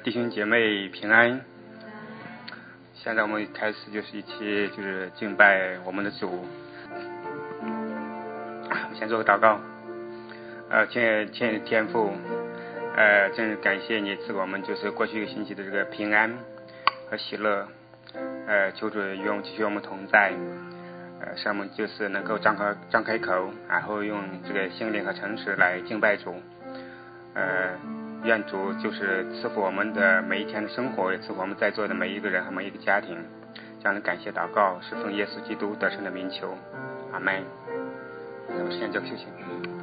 弟兄姐妹平安。现在我们开始就是一起就是敬拜我们的主。先做个祷告。亲天父，真是感谢你赐给我们就是过去一个星期的这个平安和喜乐。求主用继续我们同在。使我们就是能够张开口，然后用这个心灵和诚实来敬拜主。愿主就是赐福我们的每一天的生活，也赐福我们在座的每一个人和每一个家庭。这样的感谢祷告是奉耶稣基督得胜的名求，阿们。咱们先交休息。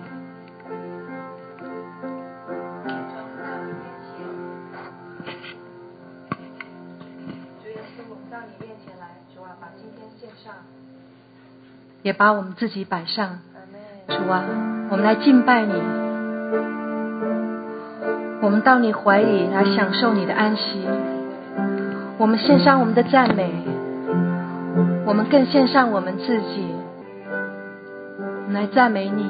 主耶稣，我们到你面前来，主啊，把今天献上，也把我们自己摆上。主啊，我们来敬拜你，我们到你怀里来享受你的安息。我们献上我们的赞美，我们更献上我们自己，我们来赞美你。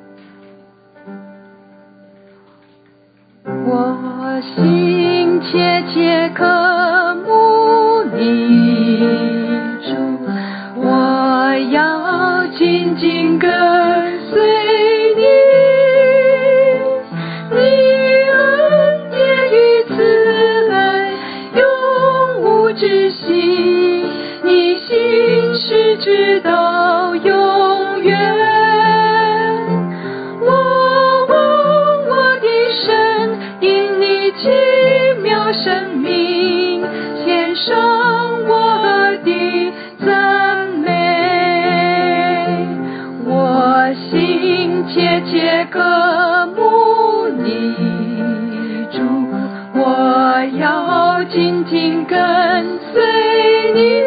我心切切渴慕你主，我要紧紧跟随你，你恩典与慈爱永无止息，你心是直到永远。我望我的神，因你奇妙生命，献上我的赞美。我心切切渴慕你主，我要紧紧跟随你，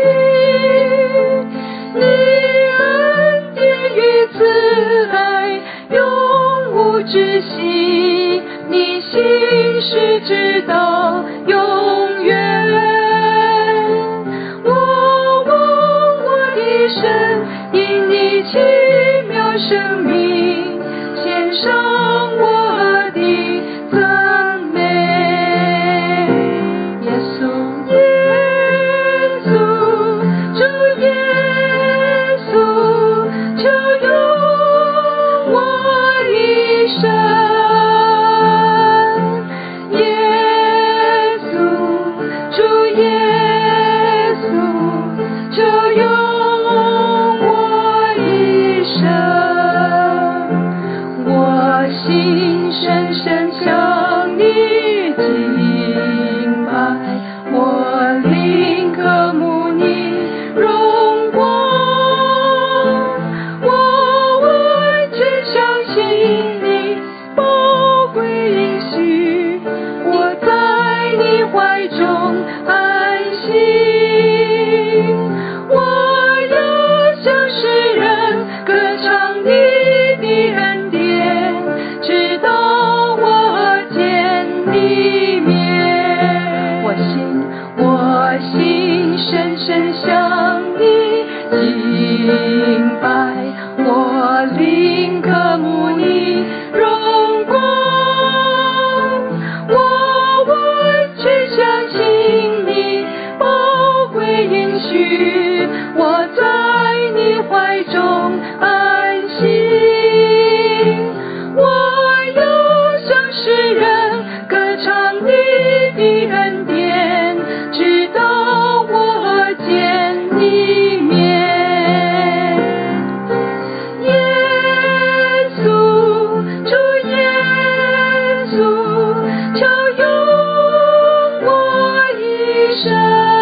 你恩典与慈爱永无止息，你心是直到永远。我望我的神，因你奇妙生命，献上我的赞美。耶稣，耶稣，主耶稣，求用我一生。耶稣，主耶稣，求用我一生。我心深深向你敬拜，我灵渴慕你荣光，我完全相信你宝贵应许，我在你怀中安息。我要向世人歌唱你的恩典，直到我见你面。我心深深向你敬拜，我灵渴慕你荣光，我完全相信你宝贵应许，我在你怀中安息。我要向世人歌唱你的恩典，直到我见你面。耶稣，主耶稣，求用我一生。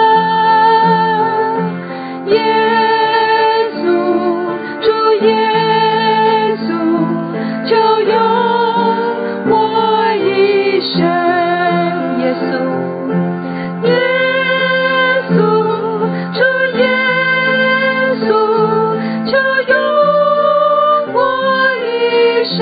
耶稣，主耶稣，求用我一生。耶稣，耶稣，主耶稣，求用我一生。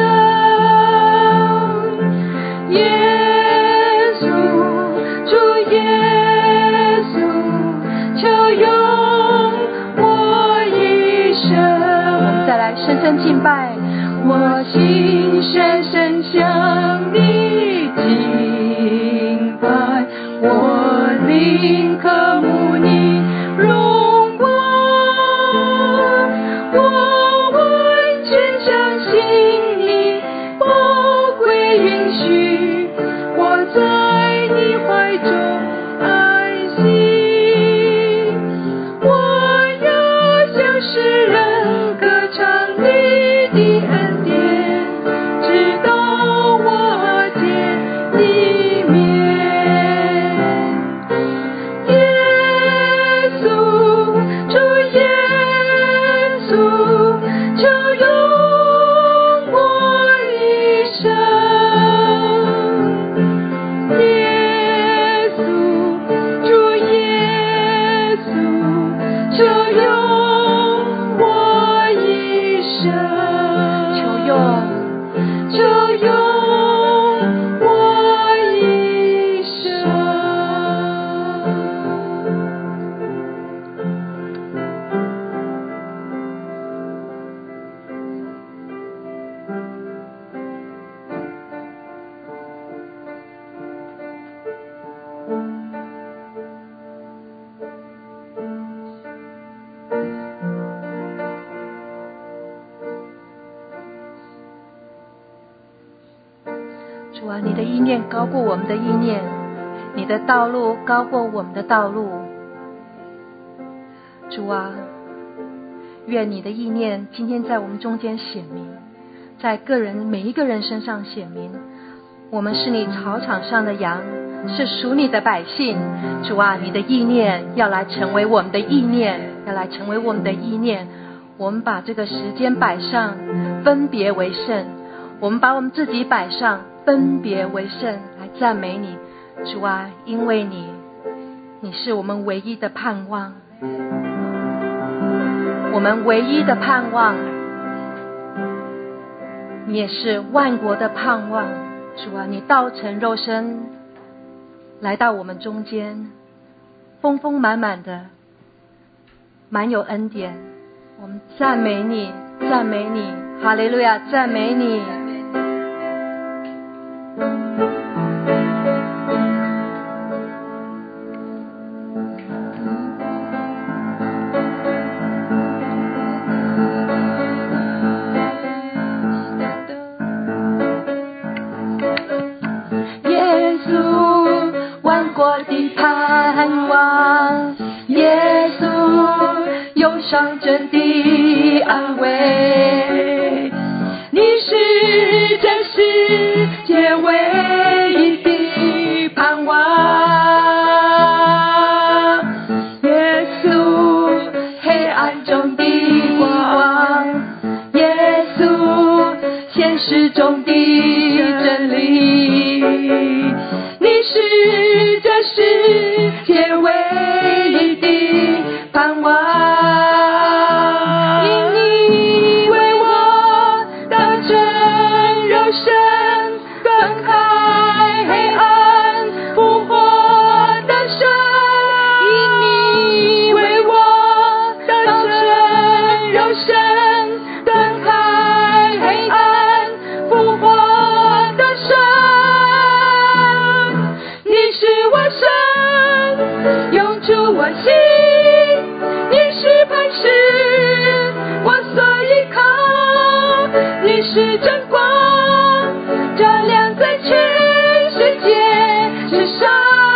耶稣，主耶稣，求用我一生。我们再来深深敬拜，我心深深向你敬拜， 心渴慕你荣光，我完全相信你宝贵应许，我在你怀中安息，我要向世人歌唱你的恩典，直到我见你面。耶稣，主耶稣，求用我一生。耶稣，主耶稣，求用我一生。求用我一生。 主啊，你的意念高过我们的意念，你的道路高过我们的道路。主啊，愿你的意念今天在我们中间显明，在每一个人身上显明。我们是你草场上的羊，是属你的百姓。主啊，你的意念要来成为我们的意念，要来成为我们的意念。我们把这个时间摆上，分别为圣。我们把我们自己摆上，分别为圣，来赞美你。主啊，因为你是我们唯一的盼望，我们唯一的盼望，你也是万国的盼望。主啊，你道成肉身来到我们中间，丰丰满满的，满有恩典。我们赞美你，赞美你，哈利路亚，赞美你。 耶稣，万国的盼望，耶稣，忧伤中的安慰，你是这世界唯一的盼望。耶稣，黑暗中的光，耶稣，现实中的真理，你是这世界唯一的盼望。因你为我当成肉身，分开黑暗复活的神。因你为我当成肉身，分开黑暗复活的神。你是我神，永驻我心，你是磐石，我所依靠。你是真光，照亮在全世界之上。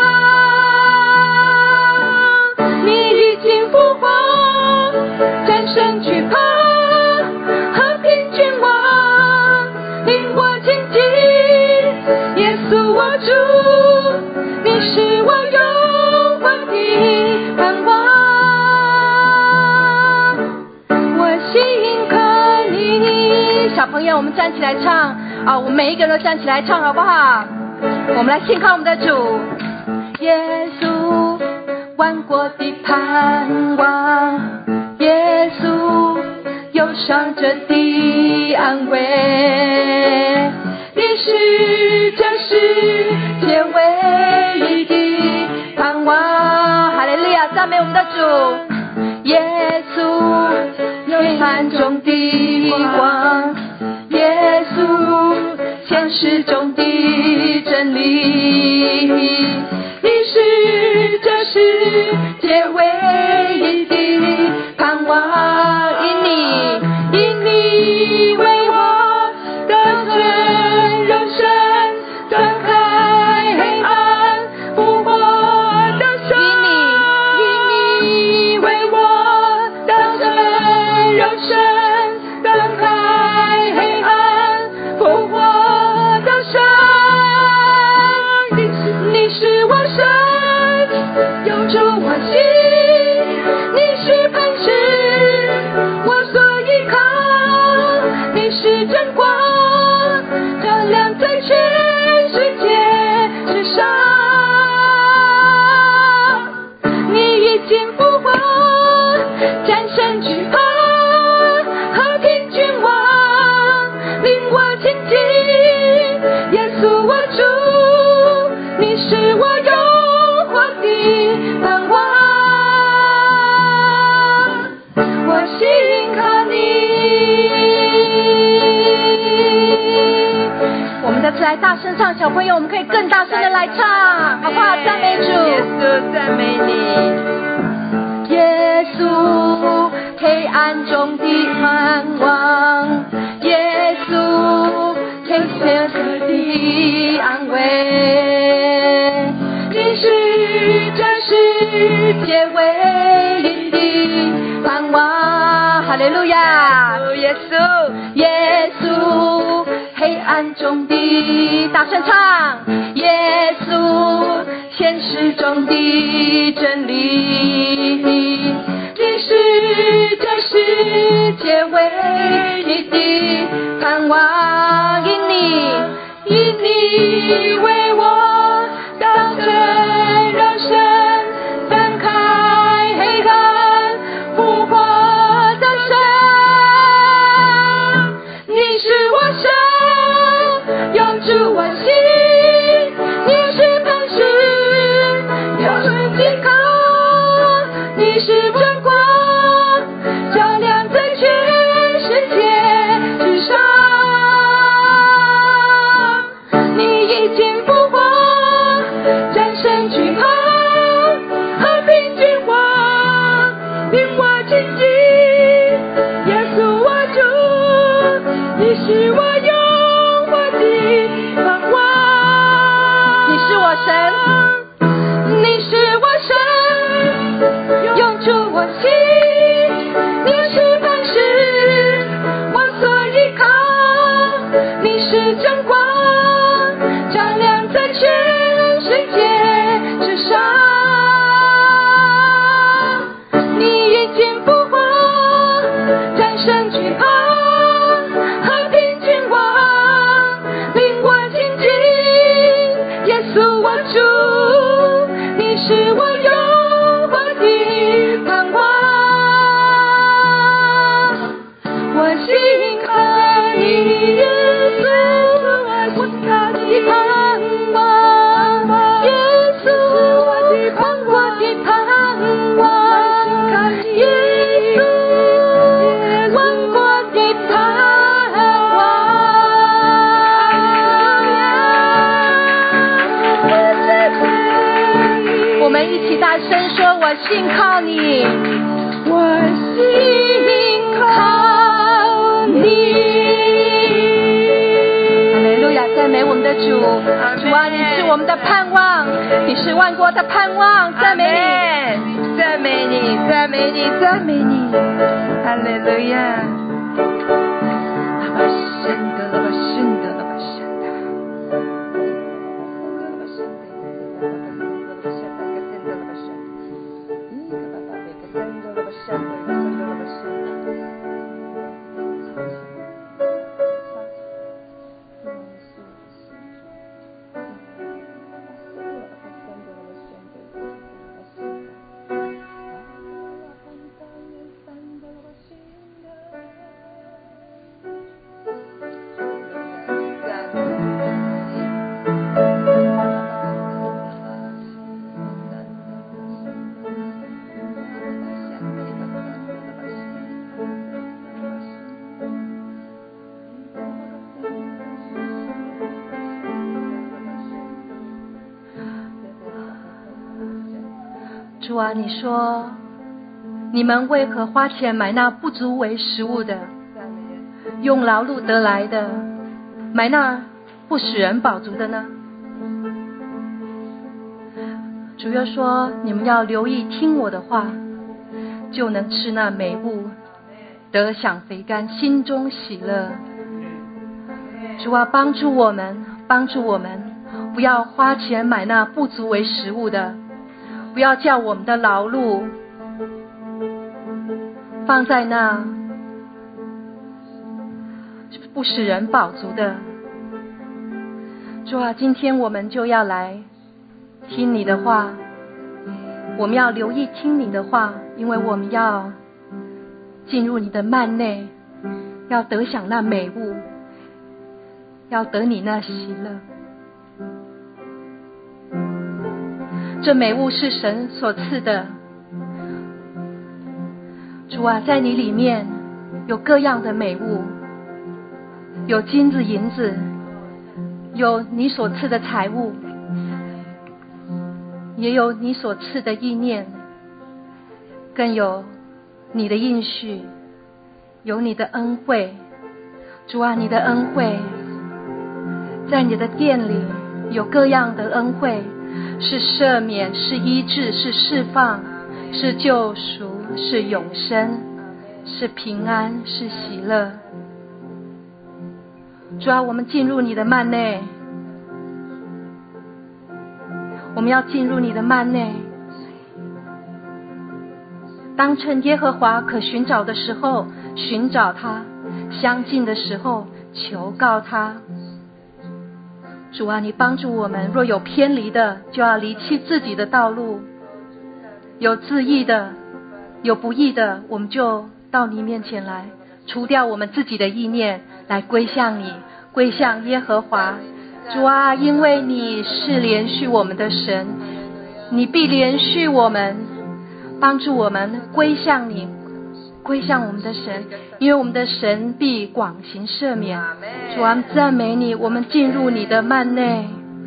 你已经复活，战胜惧怕，和平君王，领我荆棘。耶稣我主，你是我永恒的盼望。我心靠你。 小朋友，我们站起来唱啊！我们每一个人都站起来唱，好不好？我们来信靠我们的主。 耶稣，万国的盼望，耶稣，忧伤者的安慰，你是这世界唯一的盼望。 哈利路亚，赞美我们的主。 耶稣，黑暗中的光，耶稣，现实中的真理，你是这世来大声唱，小朋友我们可以更大声的来唱，好不好？赞美主， 耶稣赞美你， 耶稣黑暗中的盼望，耶稣天下的安慰，你是这世界唯一的盼望，哈利路亚， 耶稣， 耶稣黑暗中的大声唱，耶稣现实中的真理，你是这世界唯一的盼望，因你为我道成肉身，翻开黑暗复活的神，你是我神，永驻我心，你是磐石，永存依靠，你是真光，照亮在全世界之上，你已经复活，战胜惧怕，和平君王，令我亲近耶稣我主，你是我永活的盼望，你是我神，你是我神，永驻我心，你是磐石，我所依靠，你是真光，照亮在全世界之上，你已经复活，战胜惧怕，和平君王，令我亲近耶稣我主，你是我永活的盼望，我信靠你耶稣，我靠你盼望，耶稣万国的盼望，耶稣万国的盼望，我们一起大声说，我信靠你，我信靠你，哈利路亚，赞美我们的主，主啊，你是我们的盼望，你是万国的盼望，赞美你， 赞美你，赞美你，赞美你，哈利路亚。 主啊，你说你们为何花钱买那不足为食物的，用劳碌得来的买那不使人饱足的呢？主又说，你们要留意听我的话，就能吃那美物，得享肥甘，心中喜乐。主啊，帮助我们，不要花钱买那不足为食物的，不要叫我们的劳碌放在那不使人饱足的。主啊，今天我们就要来听你的话，我们要留意听你的话，因为我们要进入你的幔内，要得享那美物，要得你那喜乐。这美物是神所赐的，主啊，在你里面有各样的美物，有金子银子， 有你所赐的财物，也有你所赐的意念，更有你的应许，有你的恩惠。主啊，你的恩惠在你的殿里有各样的恩惠，是赦免，是医治，是释放，是救赎，是永生，是平安，是喜乐。主啊，我们进入你的幔内，我们要进入你的幔内。当趁耶和华可寻找的时候寻找他，相近的时候求告他。主啊，你帮助我们，若有偏离的，就要离弃自己的道路，有自义的，有不义的，我们就到你面前来，除掉我们自己的意念，来归向你，归向耶和华。主啊，因为你是连续我们的神，你必连续我们，帮助我们归向你，归向我们的神，因为我们的神必广行赦免。主啊，赞美你，我们进入你的幔内。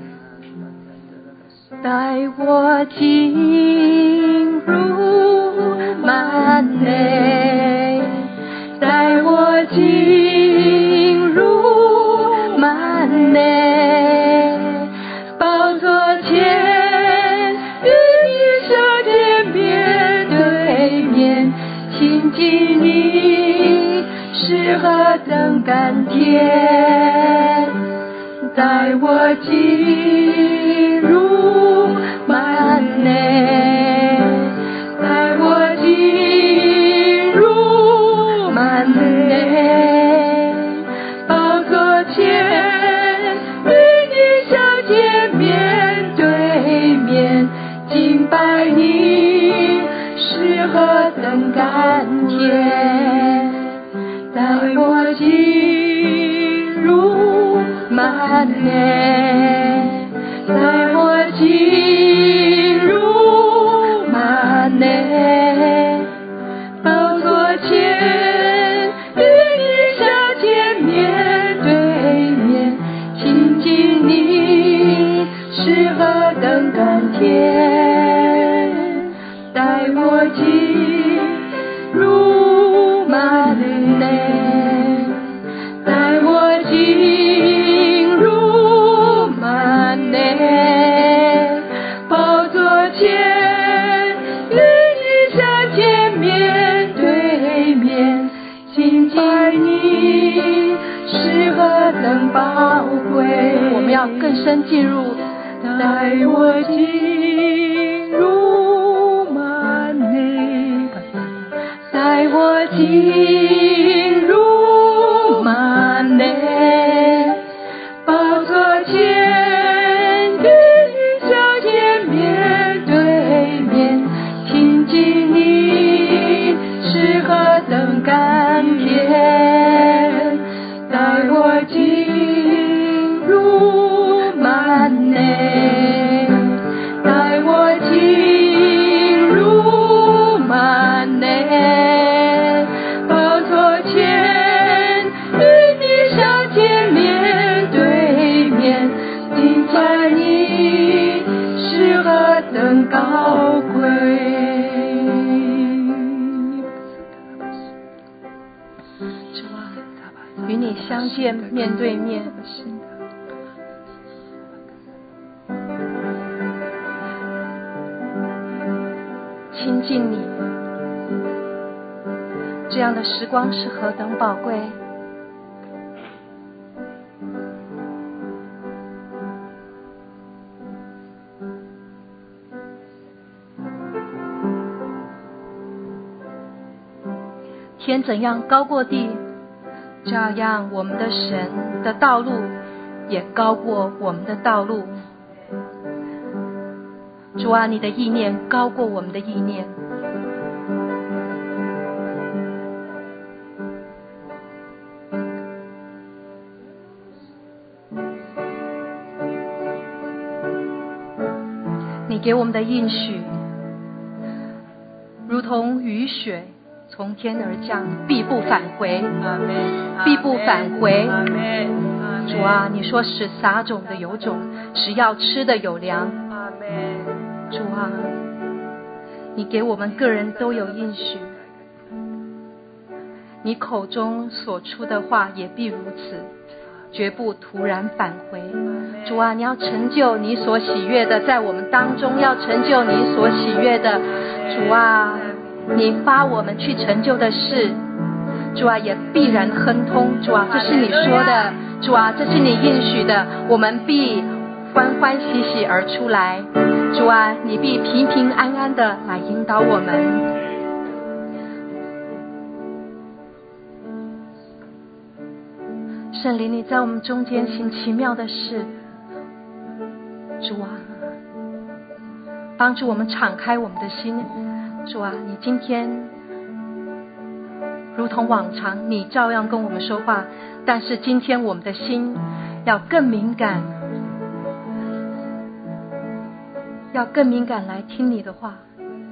带我进入幔内，带我进入幔内，宝座前与你舌尖面对面，亲近你是何等甘甜。带我进入幔内，带我进入幔内，宝座前与你舌尖面对面，敬拜你是何等甘甜。带我进入幔内，带我进入幔内，宝座前与你舌尖面对面，亲近你是何等甘甜。带我进入幔内，带我进入幔内，宝座前与你舌尖面对面，敬拜你是何等宝贵。我们要更深进入，带我进入幔内，带我进入幔内，宝座前与你舌尖面对面，亲近你是何等甘甜。带我进入幔内，带我进入幔内，宝座前与你舌尖面对面，敬拜你是何等高贵。主啊，与你相见面对面，亲近你，这样的时光是何等宝贵。天怎样高过地，这样我们的神的道路也高过我们的道路。主啊，你的意念高过我们的意念。你给我们的应许如同雨雪从天而降，必不返回，必不返回。 主啊，你说使撒种的有种，使要吃的有粮。主啊，你给我们个人都有应许，你口中所出的话也必如此，绝不突然返回。主啊，你要成就你所喜悦的，在我们当中要成就你所喜悦的。主啊，你发我们去成就的事，主啊，也必然亨通。主啊，这是你说的，主啊，这是你应许的，我们必欢欢喜喜而出来。主啊，你必平平安安的来引导我们。圣灵，你在我们中间行奇妙的事。主啊，帮助我们敞开我们的心。主啊，你今天如同往常，你照样跟我们说话，但是今天我们的心要更敏感，要更敏感来听你的话。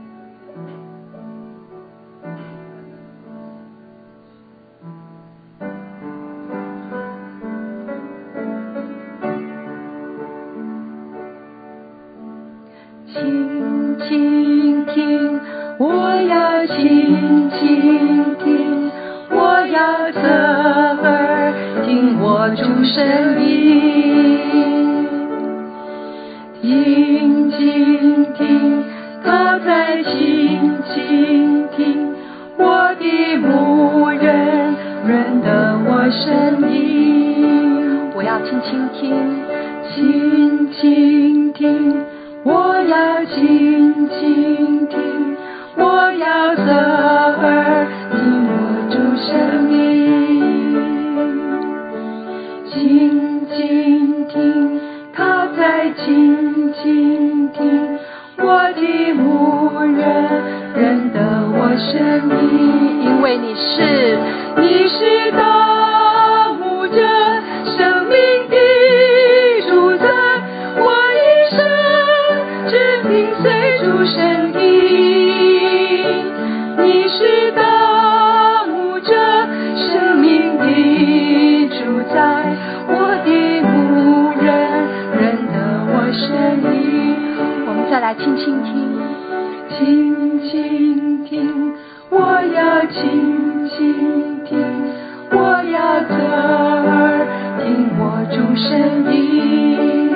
静静听，我要静静听，我要侧耳听我主声音。静静听，他在静静听，我的牧人认得我声音。 我要静静听， 静静听，我要静静听，我要侧耳听我主声音。静静听，他在静静听，我的牧人认得我声音。 因为你是大牧者，生命的主宰，我一生只听随主声音。你是大牧者，生命的主宰，我的牧人认得我声音。 我们再来轻轻听， 静静听，我要静静听，我要侧耳听我主声音。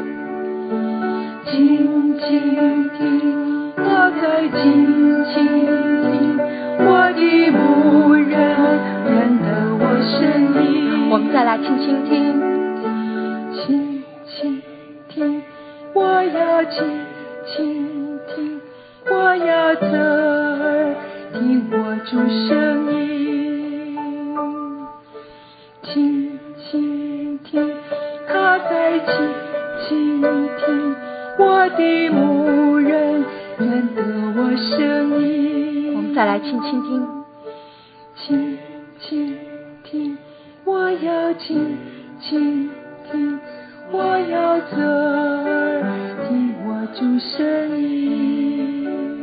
静静听，我在静静听，我的牧人认得我声音。 我们再来轻轻听， 静静听，我要静静听，我要侧耳听我主声音。静静听，他在静静听，我的牧人认得我声音。 我们再来轻轻听， 静静听，我要静静听，我要侧耳听我主声音。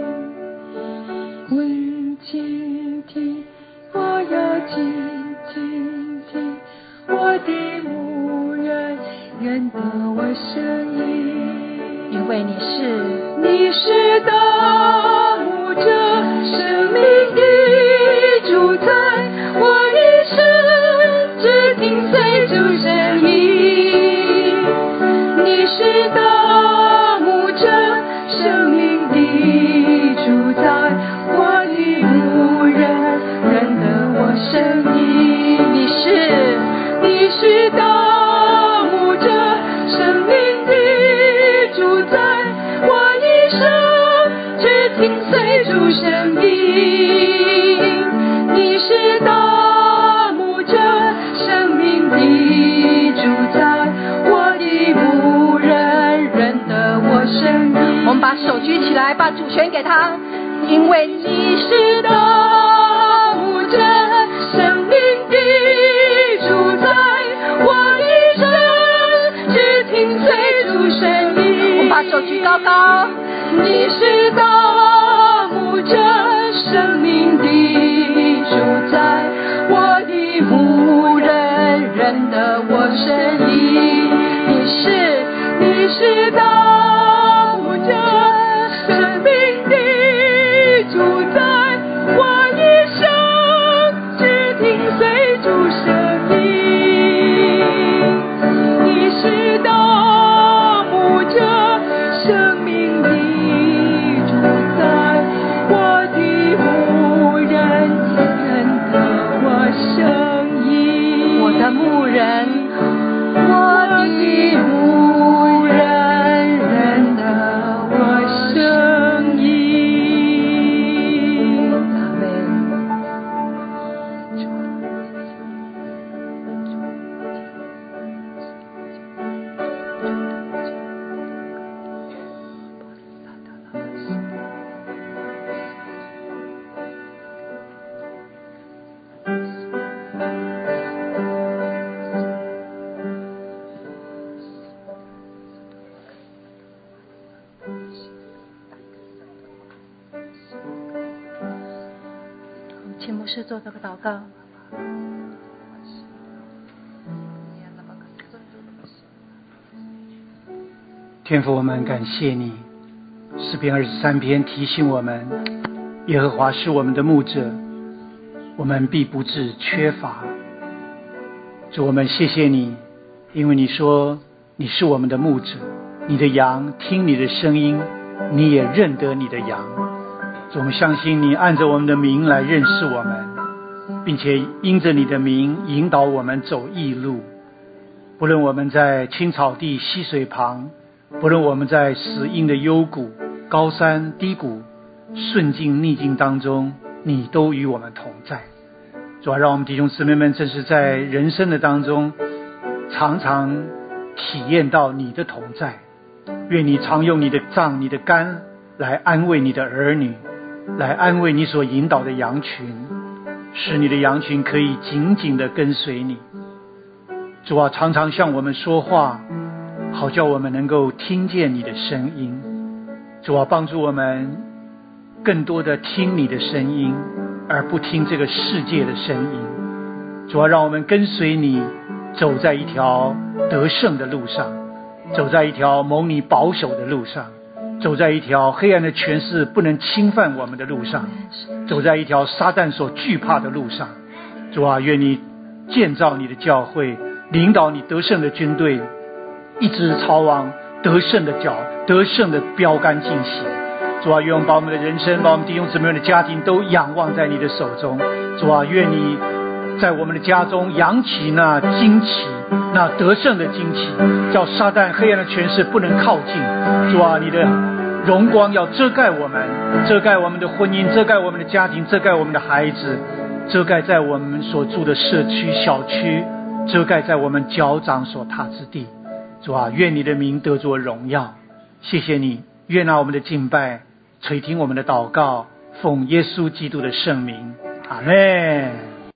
温静听，我要静静听，我的牧人认得我声音。 因为你是大牧者，生命的主宰，我一生只听随主声音。你是大牧者，生命的主宰，我的牧人认得我声音。你是大牧者，生命的主宰，我一生只听随主声音。你是大牧者，生命的主宰，我的牧人认得我声音。 我们把手举起来，把主权给他， 因为你是大牧者，生命的主宰，我一生只听随主声音。 我们把手举高高， 你是大牧者，生命的主宰，我的牧人认得我生意。你是大牧者，生命的主宰，我一生只听随主声音。你是大牧者，生命的主宰，我的牧人认得我声音。 我的牧人， 我的牧人认得我声音。 阿门。请牧师做这个祷告。 天父，我们感谢你。诗篇23篇提醒我们，耶和华是我们的牧者，我们必不致缺乏。主，我们谢谢你，因为你说你是我们的牧者，你的羊听你的声音，你也认得你的羊。主，我们相信你按着我们的名来认识我们，并且因着你的名引导我们走义路。不论我们在青草地溪水旁，不论我们在死荫的幽谷、高山低谷、顺境逆境当中，你都与我们同在。主啊，让我们弟兄姊妹们正是在人生的当中常常体验到你的同在。愿你常用你的杖、你的竿来安慰你的儿女，来安慰你所引导的羊群，使你的羊群可以紧紧地跟随你。主啊，常常向我们说话，好叫我们能够听见你的声音。主啊，帮助我们更多的听你的声音，而不听这个世界的声音。主啊，让我们跟随你，走在一条得胜的路上，走在一条蒙你保守的路上，走在一条黑暗的权势不能侵犯我们的路上，走在一条撒旦所惧怕的路上。主啊，愿你建造你的教会，领导你得胜的军队，一直朝往得胜的脚、得胜的标杆进行。主啊，愿我们把我们的人生，把我们弟兄姊妹的家庭都仰望在你的手中。主啊，愿你在我们的家中扬起那旌旗，那得胜的旌旗，叫撒旦黑暗的权势不能靠近。主啊，你的荣光要遮盖我们，遮盖我们的婚姻，遮盖我们的家庭，遮盖我们的孩子，遮盖在我们所住的社区小区，遮盖在我们脚掌所踏之地。主啊，愿你的名得着荣耀。谢谢你，愿拿我们的敬拜垂听我们的祷告，奉耶稣基督的圣名，阿们。